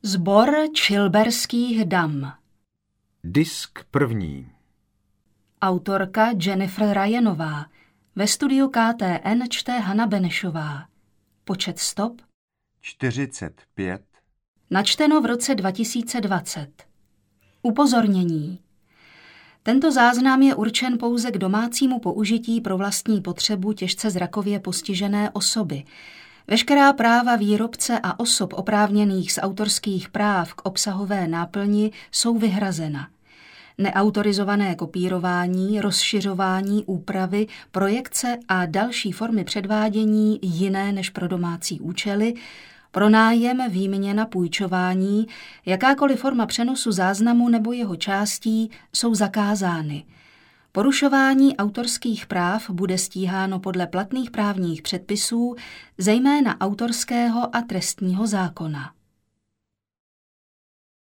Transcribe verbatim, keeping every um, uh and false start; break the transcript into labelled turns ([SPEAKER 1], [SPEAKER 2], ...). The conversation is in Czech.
[SPEAKER 1] Sbor Chilberských dam.
[SPEAKER 2] Disk první.
[SPEAKER 1] Autorka Jennifer Ryanová. Ve studiu K T N čte Hana Benešová. Počet stop
[SPEAKER 2] čtyřicet pět.
[SPEAKER 1] Načteno v roce dva tisíce dvacet. Upozornění. Tento záznam je určen pouze k domácímu použití pro vlastní potřebu těžce zrakově postižené osoby. Veškerá práva výrobce a osob oprávněných z autorských práv k obsahové náplni jsou vyhrazena. Neautorizované kopírování, rozšiřování, úpravy, projekce a další formy předvádění jiné než pro domácí účely, pronájem, výměna, půjčování, jakákoliv forma přenosu záznamu nebo jeho částí jsou zakázány. Porušování autorských práv bude stíháno podle platných právních předpisů, zejména autorského a trestního zákona.